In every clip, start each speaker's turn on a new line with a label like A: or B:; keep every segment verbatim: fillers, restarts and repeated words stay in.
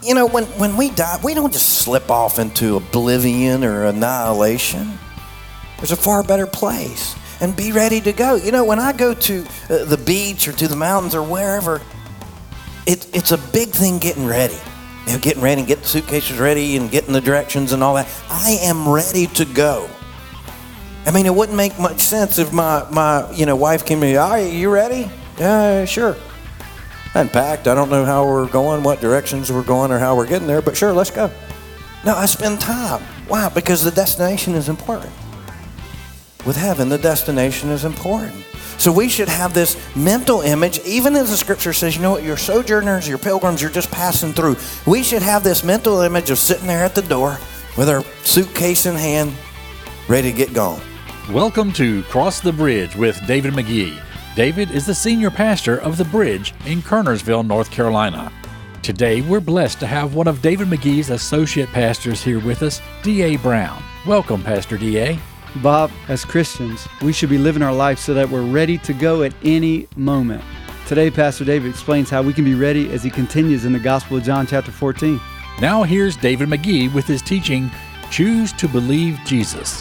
A: You know, when, when we die, we don't just slip off into oblivion or annihilation. There's a far better place. And be ready to go. You know, when I go to uh, the beach or to the mountains or wherever, it, it's a big thing getting ready. You know, getting ready and getting the suitcases ready and getting the directions and all that. I am ready to go. I mean, it wouldn't make much sense if my, my you know, wife came to me, are you ready? Yeah, sure. I'm packed. I don't know how we're going, what directions we're going, or how we're getting there, but sure, let's go. No, I spend time. Why? Because the destination is important. With heaven, the destination is important. So we should have this mental image, even as the scripture says, you know what, you're sojourners, you're pilgrims, you're just passing through. We should have this mental image of sitting there at the door with our suitcase in hand, ready to get gone.
B: Welcome to Cross the Bridge with David McGee. David is the senior pastor of The Bridge in Kernersville, North Carolina. Today, we're blessed to have one of David McGee's associate pastors here with us, D A Brown. Welcome, Pastor D A
C: Bob, as Christians, we should be living our life so that we're ready to go at any moment. Today, Pastor David explains how we can be ready as he continues in the Gospel of John chapter fourteen.
B: Now here's David McGee with his teaching, Choose to Believe Jesus.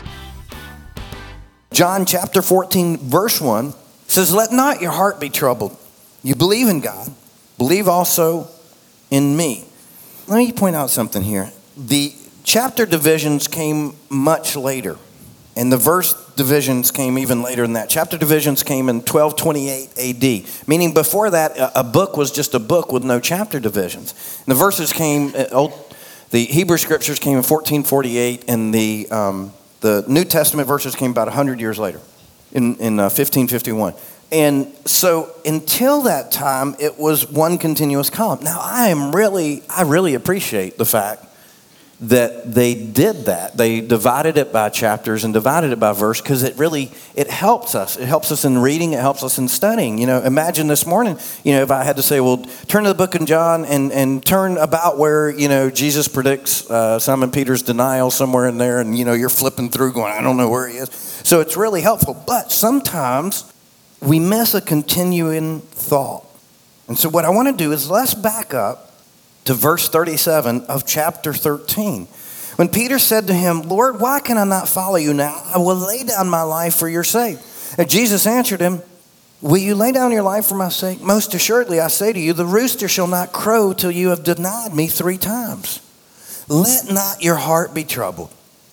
A: John chapter fourteen, verse one says, let not your heart be troubled. You believe in God, believe also in me. Let me point out something here. The chapter divisions came much later. And the verse divisions came even later than that. Chapter divisions came in twelve twenty-eight A D, meaning before that, a book was just a book with no chapter divisions. And the verses came, the Hebrew scriptures came in fourteen forty-eight, and the um, the New Testament verses came about one hundred years later, in, in uh, fifteen fifty-one. And so until that time, it was one continuous column. Now, I am really, I really appreciate the fact that they did that. They divided it by chapters and divided it by verse, because it really, it helps us. It helps us in reading. It helps us in studying. You know, imagine this morning, you know, if I had to say, well, turn to the book of John and, and turn about where, you know, Jesus predicts uh, Simon Peter's denial somewhere in there, and, you know, you're flipping through going, I don't know where he is. So it's really helpful. But sometimes we miss a continuing thought. And so what I want to do is let's back up to verse thirty-seven of chapter thirteen. When Peter said to him, Lord, why can I not follow you now? I will lay down my life for your sake. And Jesus answered him, will you lay down your life for my sake? Most assuredly, I say to you, the rooster shall not crow till you have denied me three times. Let not your heart be troubled.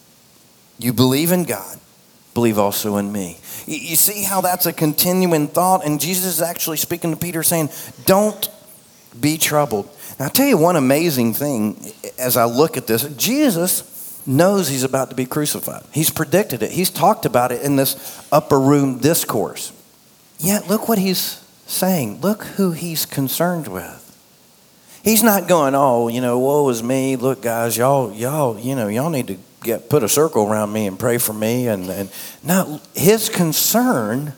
A: You believe in God, believe also in me. You see how that's a continuing thought? And Jesus is actually speaking to Peter saying, don't be troubled. Now, I'll tell you one amazing thing as I look at this. Jesus knows he's about to be crucified. He's predicted it. He's talked about it in this upper room discourse. Yet, look what he's saying. Look who he's concerned with. He's not going, oh, you know, woe is me. Look, guys, y'all, y'all, you know, y'all need to get put a circle around me and pray for me. And, and no, his concern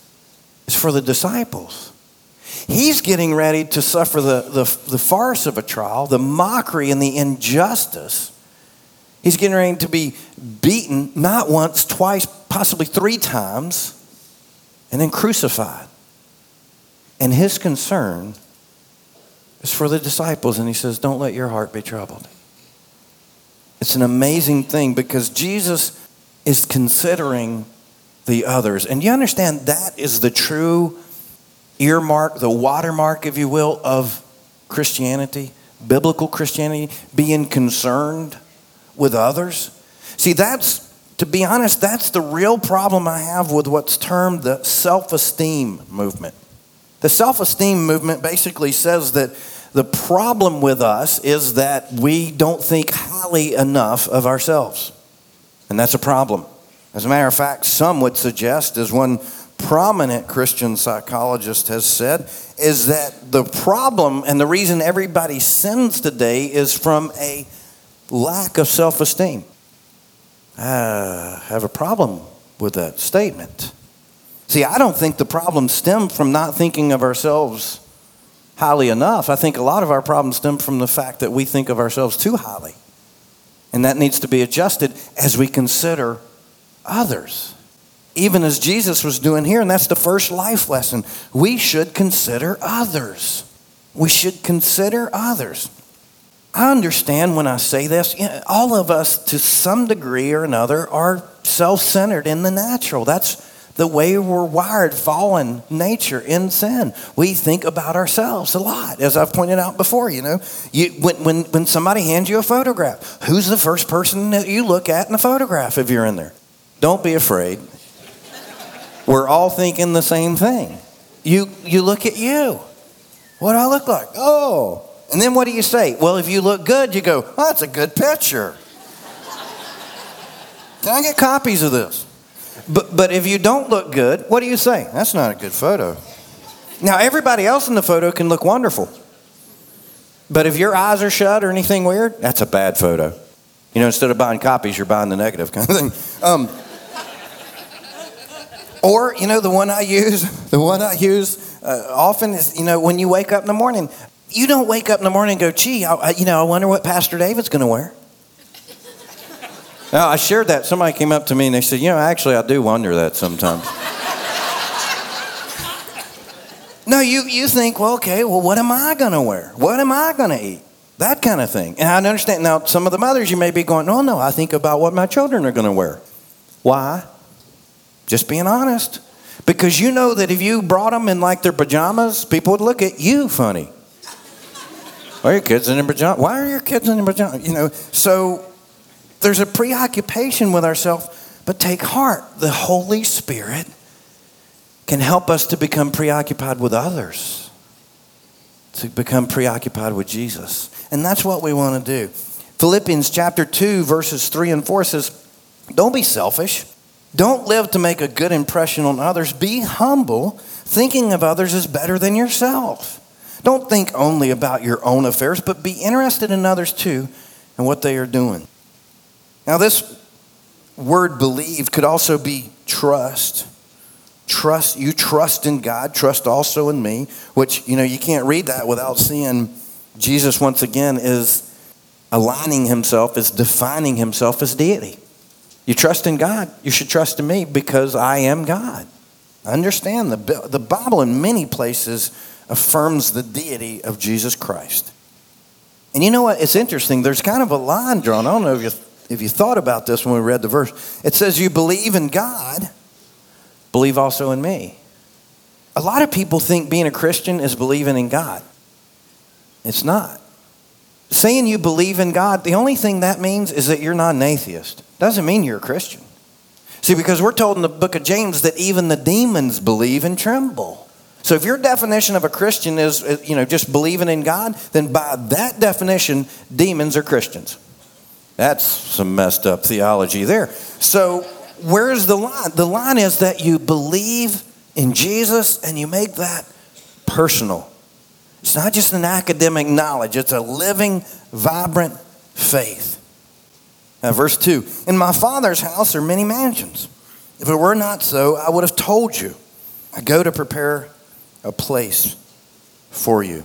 A: is for the disciples. He's getting ready to suffer the, the, the farce of a trial, the mockery and the injustice. He's getting ready to be beaten not once, twice, possibly three times, and then crucified. And his concern is for the disciples. And he says, don't let your heart be troubled. It's an amazing thing because Jesus is considering the others. And you understand that is the true earmark, the watermark, if you will, of Christianity, biblical Christianity, being concerned with others. See, that's, to be honest, that's the real problem I have with what's termed the self-esteem movement. The self-esteem movement basically says that the problem with us is that we don't think highly enough of ourselves. And that's a problem. As a matter of fact, some would suggest, as one prominent Christian psychologist has said, is that the problem and the reason everybody sins today is from a lack of self-esteem. I have a problem with that statement. See, I don't think the problem stems from not thinking of ourselves highly enough. I think a lot of our problems stem from the fact that we think of ourselves too highly. And that needs to be adjusted as we consider others. Even as Jesus was doing here, and that's the first life lesson. We should consider others. We should consider others. I understand when I say this, you know, all of us to some degree or another are self-centered in the natural. That's the way we're wired, fallen nature in sin. We think about ourselves a lot, as I've pointed out before. You know, you, when, when, when somebody hands you a photograph, who's the first person that you look at in the photograph if you're in there? Don't be afraid. We're all thinking the same thing. You, you look at you. What do I look like? Oh. And then what do you say? Well, if you look good, you go, oh, that's a good picture. Can I get copies of this? But but if you don't look good, what do you say? That's not a good photo. Now, everybody else in the photo can look wonderful. But if your eyes are shut or anything weird, that's a bad photo. You know, instead of buying copies, you're buying the negative kind of thing. Um, or, you know, the one I use, the one I use uh, often is, you know, when you wake up in the morning, you don't wake up in the morning and go, gee, I, you know, I wonder what Pastor David's going to wear. Now, I shared that. Somebody came up to me and they said, you know, actually, I do wonder that sometimes. No, you, you think, well, okay, well, what am I going to wear? What am I going to eat? That kind of thing. And I understand. Now, some of the mothers, you may be going, oh, no, I think about what my children are going to wear. Why? Just being honest. Because you know that if you brought them in like their pajamas, people would look at you funny. Why are your kids in their pajamas? Why are your kids in their pajamas? You know, so there's a preoccupation with ourselves, but take heart. The Holy Spirit can help us to become preoccupied with others, to become preoccupied with Jesus. And that's what we want to do. Philippians chapter two, verses three and four says, don't be selfish. Don't live to make a good impression on others. Be humble. Thinking of others is better than yourself. Don't think only about your own affairs, but be interested in others too and what they are doing. Now, this word believe could also be trust. Trust, you trust in God, trust also in me, which, you know, you can't read that without seeing Jesus once again is aligning himself, is defining himself as deity. You trust in God, you should trust in me because I am God. Understand, the, the Bible in many places affirms the deity of Jesus Christ. And you know what? It's interesting. There's kind of a line drawn. I don't know if you, if you thought about this when we read the verse. It says, you believe in God, believe also in me. A lot of people think being a Christian is believing in God. It's not. Saying you believe in God, the only thing that means is that you're not an atheist. Doesn't mean you're a Christian. See, because we're told in the book of James that even the demons believe and tremble. So if your definition of a Christian is, you know, just believing in God, then by that definition, demons are Christians. That's some messed up theology there. So where's the line? The line is that you believe in Jesus and you make that personal. It's not just an academic knowledge. It's a living, vibrant faith. Now, verse two, in my Father's house are many mansions. If it were not so, I would have told you. I go to prepare a place for you.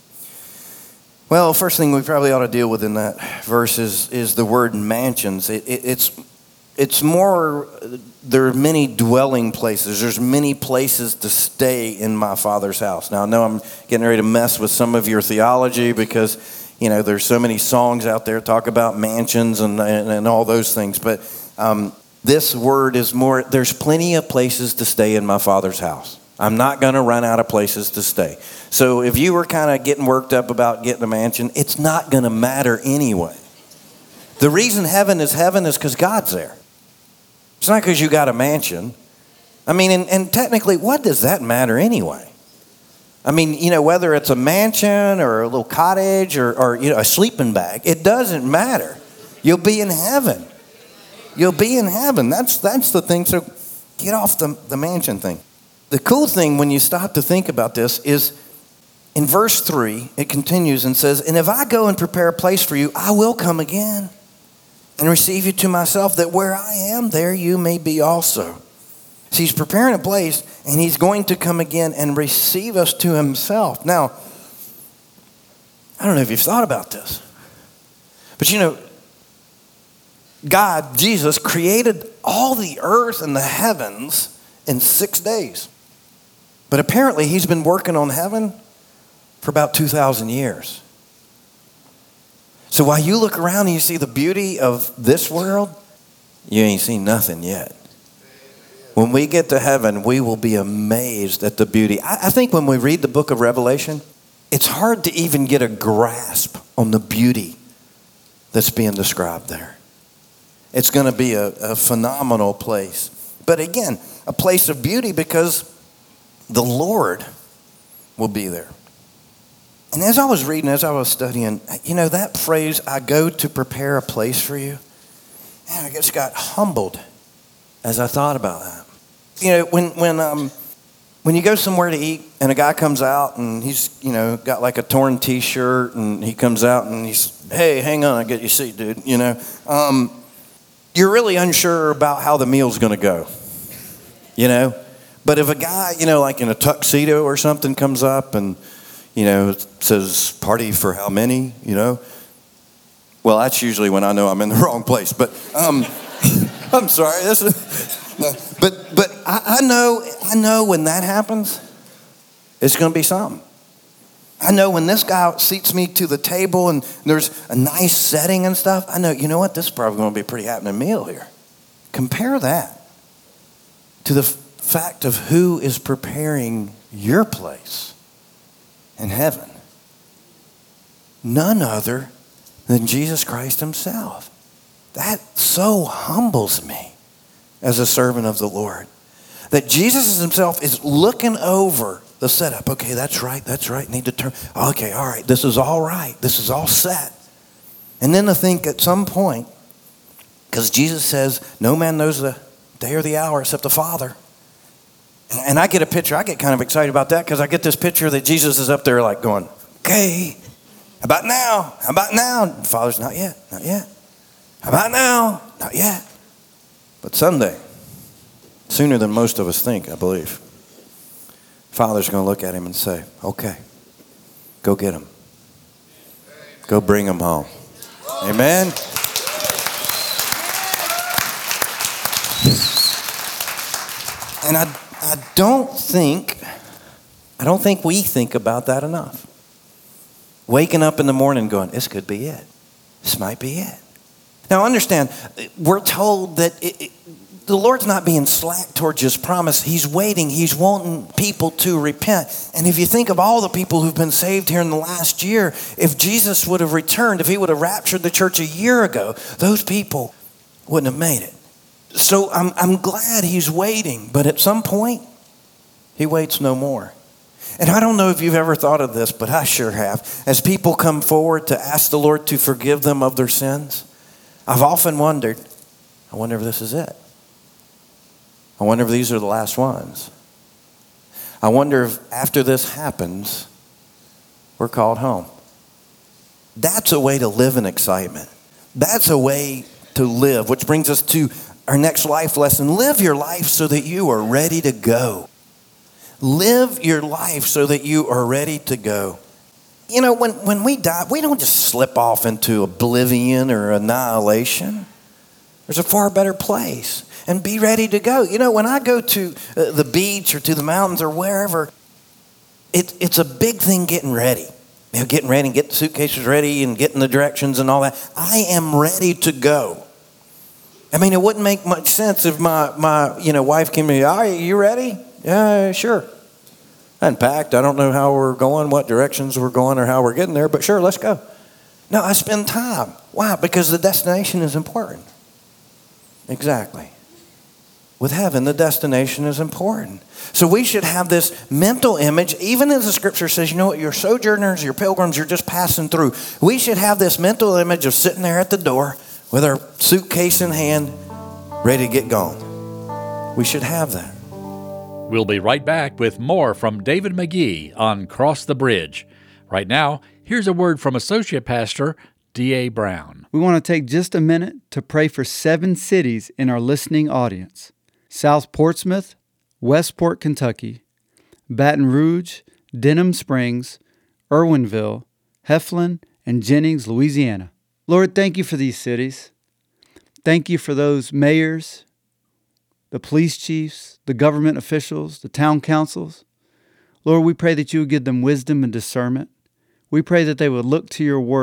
A: Well, first thing we probably ought to deal with in that verse is, is the word mansions. It, it, it's, it's more, there are many dwelling places. There's many places to stay in my Father's house. Now, I know I'm getting ready to mess with some of your theology because, you know, there's so many songs out there talk about mansions and, and, and all those things. But um, this word is more, there's plenty of places to stay in my Father's house. I'm not going to run out of places to stay. So if you were kind of getting worked up about getting a mansion, it's not going to matter anyway. The reason heaven is heaven is because God's there. It's not because you got a mansion. I mean, and, and technically, what does that matter anyway? I mean, you know, whether it's a mansion or a little cottage or, or you know, a sleeping bag, it doesn't matter. You'll be in heaven. You'll be in heaven. That's that's the thing. So get off the, the mansion thing. The cool thing when you stop to think about this is in verse three, it continues and says, and if I go and prepare a place for you, I will come again and receive you to myself, that where I am, there you may be also. So he's preparing a place and he's going to come again and receive us to himself. Now, I don't know if you've thought about this, but you know, God, Jesus, created all the earth and the heavens in six days. But apparently he's been working on heaven for about two thousand years. So while you look around and you see the beauty of this world, you ain't seen nothing yet. When we get to heaven, we will be amazed at the beauty. I, I think when we read the book of Revelation, it's hard to even get a grasp on the beauty that's being described there. It's going to be a, a phenomenal place. But again, a place of beauty because the Lord will be there. And as I was reading, as I was studying, you know, that phrase, I go to prepare a place for you, man, I just got humbled as I thought about that. You know, when when um when you go somewhere to eat and a guy comes out and he's, you know, got like a torn T-shirt and he comes out and he's, hey, hang on, I get your seat, dude, you know. Um, you're really unsure about how the meal's going to go, you know. But if a guy, you know, like in a tuxedo or something comes up and, you know, says, party for how many, you know. Well, that's usually when I know I'm in the wrong place. But um, I'm sorry. This is, no, but but I, I know I know when that happens, it's going to be something. I know when this guy seats me to the table and there's a nice setting and stuff, I know, you know what, this is probably going to be a pretty happening meal here. Compare that to the f- fact of who is preparing your place in heaven. None other than Jesus Christ himself. That so humbles me as a servant of the Lord. That Jesus himself is looking over the setup. Okay, that's right, that's right. Need to turn. Okay, all right, this is all right. This is all set. And then to think at some point, because Jesus says, no man knows the day or the hour except the Father. And, and I get a picture, I get kind of excited about that because I get this picture that Jesus is up there like going, okay, how about now? How about now? The Father's not yet, not yet. How about now? Not yet. But someday, sooner than most of us think, I believe, Father's going to look at him and say, okay, go get him. Go bring him home. Amen. And I, I don't think, I don't think we think about that enough. Waking up in the morning going, this could be it. This might be it. Now understand, we're told that it, it, the Lord's not being slack towards his promise. He's waiting. He's wanting people to repent. And if you think of all the people who've been saved here in the last year, if Jesus would have returned, if he would have raptured the church a year ago, those people wouldn't have made it. So I'm, I'm glad he's waiting. But at some point, he waits no more. And I don't know if you've ever thought of this, but I sure have. As people come forward to ask the Lord to forgive them of their sins, I've often wondered, I wonder if this is it. I wonder if these are the last ones. I wonder if after this happens, we're called home. That's a way to live in excitement. That's a way to live, which brings us to our next life lesson. Live your life so that you are ready to go. Live your life so that you are ready to go. You know, when, when we die, we don't just slip off into oblivion or annihilation. There's a far better place. And be ready to go. You know, when I go to uh, the beach or to the mountains or wherever, it, it's a big thing getting ready. You know, getting ready and getting the suitcases ready and getting the directions and all that. I am ready to go. I mean, it wouldn't make much sense if my, my you know, wife came to me, are you ready? Yeah, sure. Unpacked. I don't know how we're going, what directions we're going, or how we're getting there, but sure, let's go. No, I spend time. Why? Because the destination is important. Exactly. With heaven, the destination is important. So we should have this mental image, even as the scripture says, you know what, you're sojourners, you're pilgrims, you're just passing through. We should have this mental image of sitting there at the door with our suitcase in hand, ready to get gone. We should have that.
B: We'll be right back with more from David McGee on Cross the Bridge. Right now, here's a word from Associate Pastor D A Brown.
C: We want to take just a minute to pray for seven cities in our listening audience: South Portsmouth, Westport, Kentucky, Baton Rouge, Denham Springs, Irwinville, Heflin, and Jennings, Louisiana. Lord, thank you for these cities. Thank you for those mayors, the police chiefs, the government officials, the town councils. Lord, we pray that you would give them wisdom and discernment. We pray that they would look to your word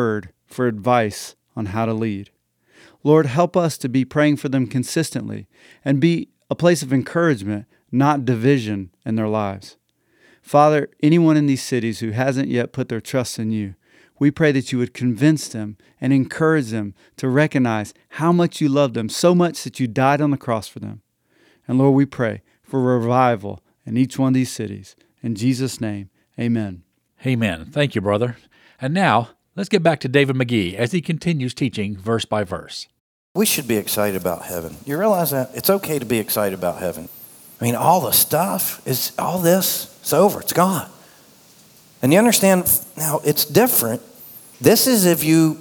C: for advice on how to lead. Lord, help us to be praying for them consistently and be a place of encouragement, not division in their lives. Father, anyone in these cities who hasn't yet put their trust in you, we pray that you would convince them and encourage them to recognize how much you love them, so much that you died on the cross for them. And Lord, we pray for revival in each one of these cities. In Jesus' name, amen.
B: Amen. Thank you, brother. And now, let's get back to David McGee as he continues teaching verse by verse.
A: We should be excited about heaven. You realize that? It's okay to be excited about heaven. I mean, all the stuff, is all this, it's over, it's gone. And you understand, now it's different. This is if you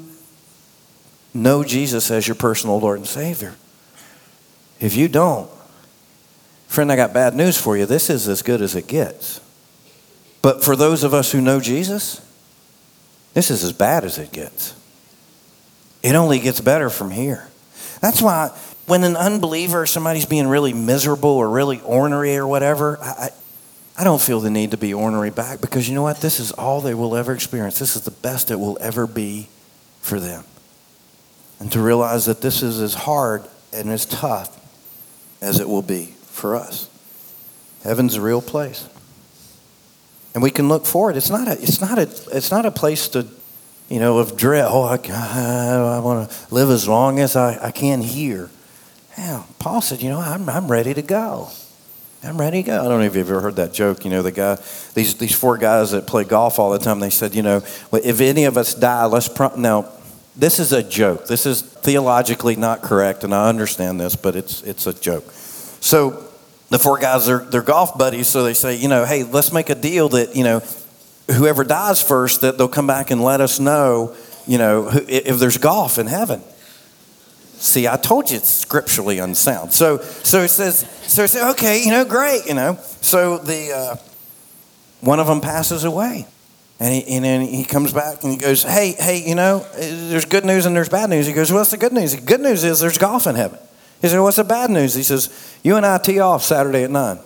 A: know Jesus as your personal Lord and Savior. If you don't, friend, I got bad news for you. This is as good as it gets. But for those of us who know Jesus, this is as bad as it gets. It only gets better from here. That's why when an unbeliever or somebody's being really miserable or really ornery or whatever, I, I don't feel the need to be ornery back, because you know what? This is all they will ever experience. This is the best it will ever be for them. And to realize that this is as hard and as tough as it will be for us. Heaven's a real place. And we can look forward. It's not a, it's not a, it's not a place to, you know, of dread. Oh, I, I want to live as long as I, I can here. Yeah, Paul said, you know, I'm, I'm ready to go. I'm ready to go. I don't know if you've ever heard that joke. You know, the guy, these these four guys that play golf all the time, they said, you know, if any of us die, let's pro-. Now, this is a joke. This is theologically not correct, and I understand this, but it's it's a joke. So the four guys are they're golf buddies, so they say, you know, hey, let's make a deal that, you know, whoever dies first, that they'll come back and let us know, you know, if there's golf in heaven. See, I told you it's scripturally unsound. So, so it says, so it says, okay, you know, great, you know. So the uh, one of them passes away, and he and then he comes back and he goes, hey, hey, you know, there's good news and there's bad news. He goes, what's the good news? The good news is there's golf in heaven. He said, what's the bad news? He says, you and I tee off Saturday at nine.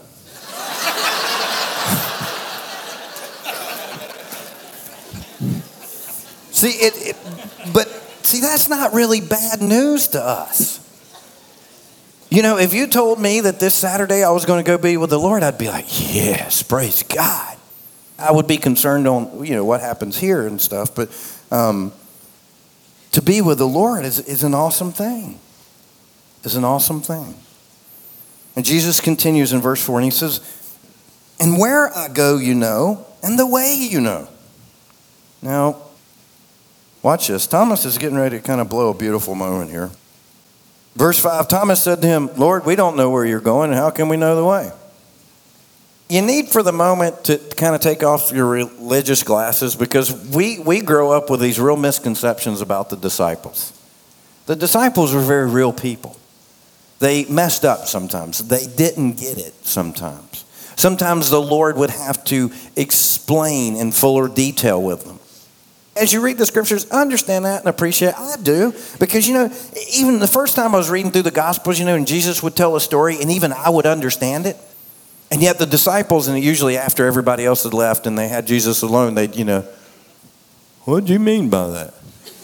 A: See it, it, but. See, that's not really bad news to us. You know, if you told me that this Saturday I was going to go be with the Lord, I'd be like, yes, praise God. I would be concerned on, you know, what happens here and stuff. But um, to be with the Lord is, is an awesome thing. Is an awesome thing. And Jesus continues in verse four, and he says, and where I go, you know, and the way you know. Now, watch this. Thomas is getting ready to kind of blow a beautiful moment here. Verse five, Thomas said to him, Lord, we don't know where you're going, and how can we know the way? You need for the moment to kind of take off your religious glasses, because we, we grow up with these real misconceptions about the disciples. The disciples were very real people. They messed up sometimes. They didn't get it sometimes. Sometimes the Lord would have to explain in fuller detail with them. As you read the scriptures, I understand that and appreciate it. I do. Because, you know, even the first time I was reading through the Gospels, you know, and Jesus would tell a story, and even I would understand it. And yet the disciples, and usually after everybody else had left and they had Jesus alone, they'd, you know, what do you mean by that?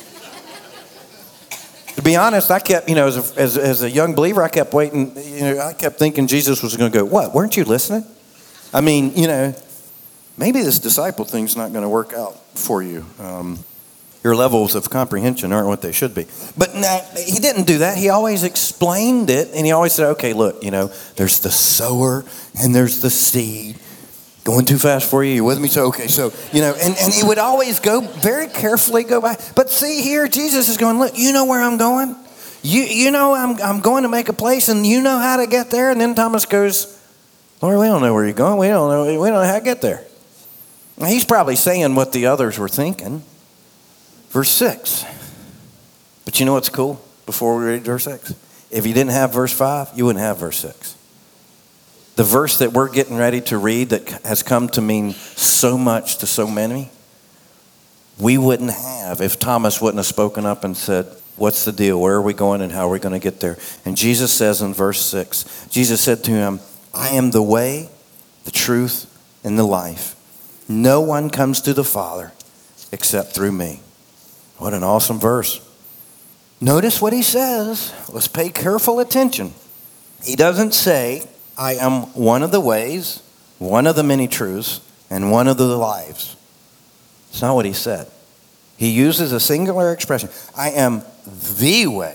A: To be honest, I kept, you know, as a, as, as a young believer, I kept waiting, you know, I kept thinking Jesus was going to go, what, weren't you listening? I mean, you know, maybe this disciple thing's not going to work out for you. Um, your levels of comprehension aren't what they should be. But no, he didn't do that. He always explained it, and he always said, okay, look, you know, there's the sower and there's the seed. Going too fast for you? You with me? So, okay, so, you know, and, and he would always go very carefully go back. But see here, Jesus is going, look, you know where I'm going? You you know I'm I'm going to make a place, and you know how to get there? And then Thomas goes, Lord, we don't know where you're going. We don't know, we don't know how to get there. Now, he's probably saying what the others were thinking. Verse six. But you know what's cool before we read verse six? If you didn't have verse five, you wouldn't have verse six. The verse that we're getting ready to read that has come to mean so much to so many, we wouldn't have if Thomas wouldn't have spoken up and said, what's the deal? Where are we going and how are we going to get there? And Jesus says in verse six, Jesus said to him, I am the way, the truth, and the life. No one comes to the Father except through me. What an awesome verse. Notice what he says. Let's pay careful attention. He doesn't say, I am one of the ways, one of the many truths, and one of the lives. It's not what he said. He uses a singular expression. I am the way,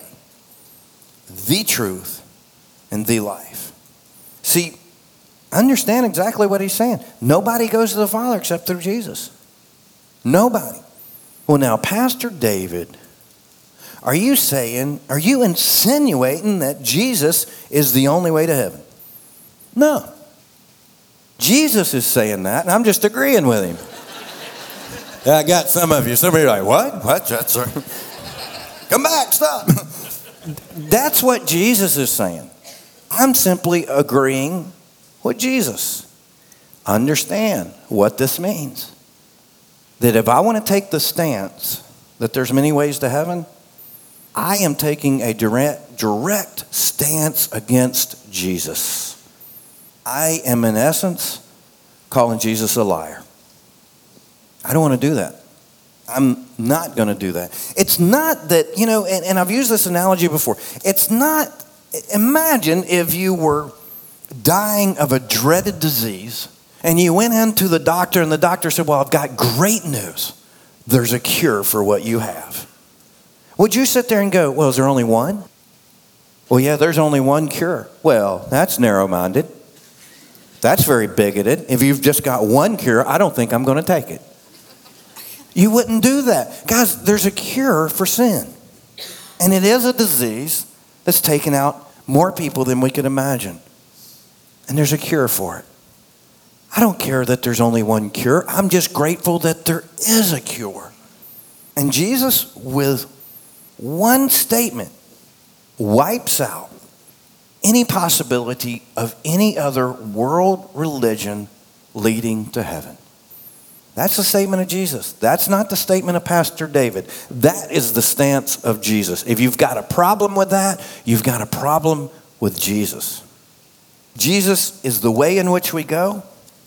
A: the truth, and the life. See, understand exactly what he's saying. Nobody goes to the Father except through Jesus. Nobody. Well, now, Pastor David, are you saying, are you insinuating that Jesus is the only way to heaven? No. Jesus is saying that, and I'm just agreeing with him. I got some of you. Some of you are like, what? What? That's right. Come back, stop. That's what Jesus is saying. I'm simply agreeing with Jesus. Understand what this means. That if I want to take the stance that there's many ways to heaven, I am taking a direct, direct stance against Jesus. I am, in essence, calling Jesus a liar. I don't want to do that. I'm not going to do that. It's not that, you know, and, and I've used this analogy before. It's not, imagine if you were dying of a dreaded disease and you went into the doctor and the doctor said, well, I've got great news. There's a cure for what you have. Would you sit there and go, well, is there only one? Well, yeah, there's only one cure. Well, that's narrow-minded. That's very bigoted. If you've just got one cure, I don't think I'm going to take it. You wouldn't do that. Guys, there's a cure for sin. And it is a disease that's taken out more people than we could imagine. And there's a cure for it. I don't care that there's only one cure. I'm just grateful that there is a cure. And Jesus, with one statement, wipes out any possibility of any other world religion leading to heaven. That's the statement of Jesus. That's not the statement of Pastor David. That is the stance of Jesus. If you've got a problem with that, you've got a problem with Jesus. Jesus is the way in which we go.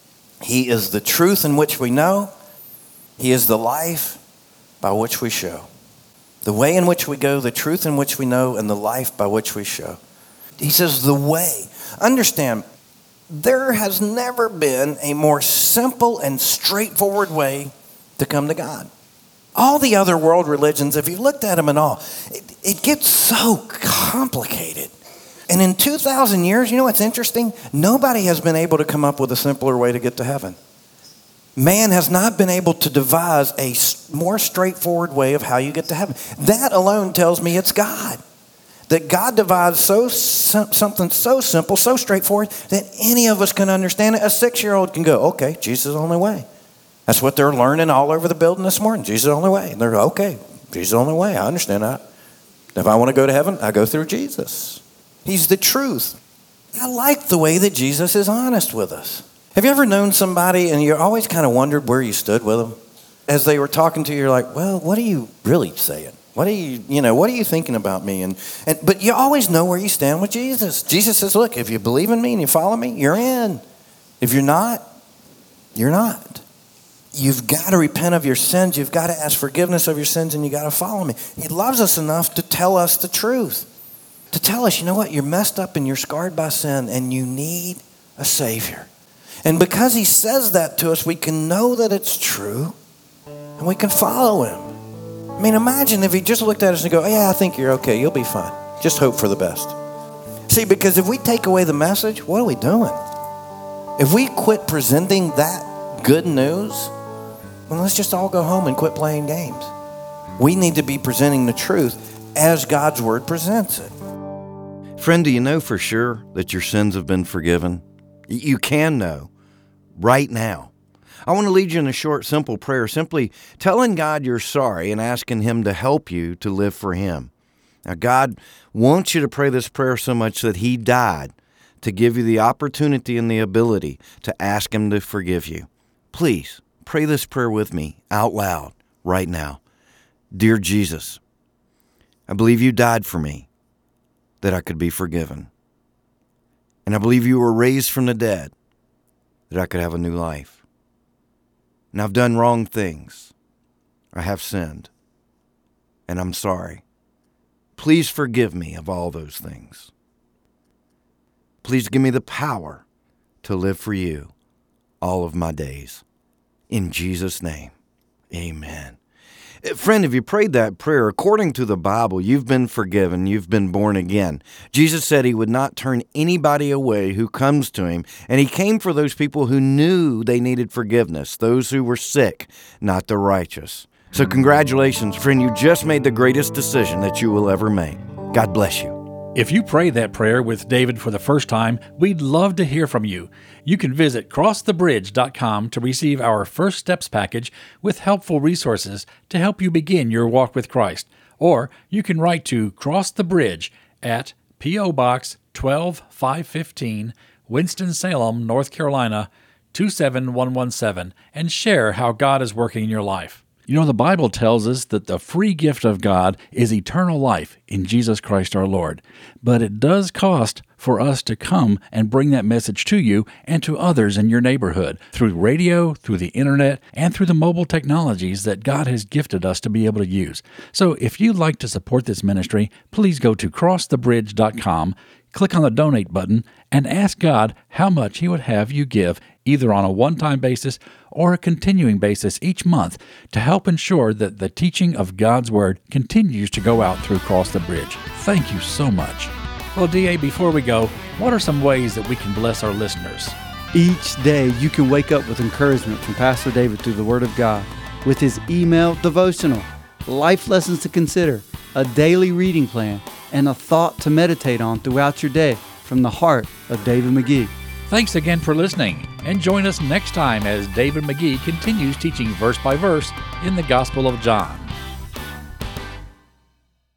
A: He is the truth in which we know. He is the life by which we show. The way in which we go, the truth in which we know, and the life by which we show. He says the way. Understand, there has never been a more simple and straightforward way to come to God. All the other world religions, if you looked at them and all, it, it gets so complicated. And in two thousand years, you know what's interesting? Nobody has been able to come up with a simpler way to get to heaven. Man has not been able to devise a more straightforward way of how you get to heaven. That alone tells me it's God. That God devised so something so simple, so straightforward, that any of us can understand it. A six-year-old can go, okay, Jesus is the only way. That's what they're learning all over the building this morning. Jesus is the only way. And they're, okay, Jesus is the only way. I understand that. If I want to go to heaven, I go through Jesus. He's the truth. I like the way that Jesus is honest with us. Have you ever known somebody and you always kind of wondered where you stood with them? As they were talking to you, you're like, well, what are you really saying? What are you, you know, what are you thinking about me? And, and but you always know where you stand with Jesus. Jesus says, look, if you believe in me and you follow me, you're in. If you're not, you're not. You've got to repent of your sins. You've got to ask forgiveness of your sins, and you got to follow me. He loves us enough to tell us the truth. To tell us, you know what, you're messed up and you're scarred by sin and you need a Savior. And because he says that to us, we can know that it's true and we can follow him. I mean, imagine if he just looked at us and go, oh, yeah, I think you're okay. You'll be fine. Just hope for the best. See, because if we take away the message, what are we doing? If we quit presenting that good news, well, let's just all go home and quit playing games. We need to be presenting the truth as God's word presents it.
D: Friend, do you know for sure that your sins have been forgiven? You can know right now. I want to lead you in a short, simple prayer, simply telling God you're sorry and asking him to help you to live for him. Now, God wants you to pray this prayer so much that he died to give you the opportunity and the ability to ask him to forgive you. Please pray this prayer with me out loud right now. Dear Jesus, I believe you died for me that I could be forgiven. And I believe you were raised from the dead that I could have a new life. And I've done wrong things. I have sinned. and I'm sorry. Please forgive me of all those things. Please give me the power to live for you all of my days. In Jesus' name, amen. Friend, if you prayed that prayer, according to the Bible, you've been forgiven, you've been born again. Jesus said he would not turn anybody away who comes to him, and he came for those people who knew they needed forgiveness, those who were sick, not the righteous. So congratulations, friend, you just made the greatest decision that you will ever make. God bless you.
B: If you prayed that prayer with David for the first time, we'd love to hear from you. You can visit cross the bridge dot com to receive our First Steps package with helpful resources to help you begin your walk with Christ. Or you can write to Cross the Bridge at P O. Box twelve five fifteen, Winston-Salem, North Carolina, two seven one one seven, and share how God is working in your life. You know, the Bible tells us that the free gift of God is eternal life in Jesus Christ our Lord. But it does cost for us to come and bring that message to you and to others in your neighborhood through radio, through the internet, and through the mobile technologies that God has gifted us to be able to use. So if you'd like to support this ministry, please go to cross the bridge dot com, click on the donate button, and ask God how much He would have you give, either on a one-time basis or a continuing basis each month, to help ensure that the teaching of God's Word continues to go out through Cross the Bridge. Thank you so much. Well, D A, before we go, what are some ways that we can bless our listeners?
C: Each day you can wake up with encouragement from Pastor David through the Word of God with his email devotional, life lessons to consider, a daily reading plan, and a thought to meditate on throughout your day from the heart of David McGee.
B: Thanks again for listening, and join us next time as David McGee continues teaching verse by verse in the Gospel of John.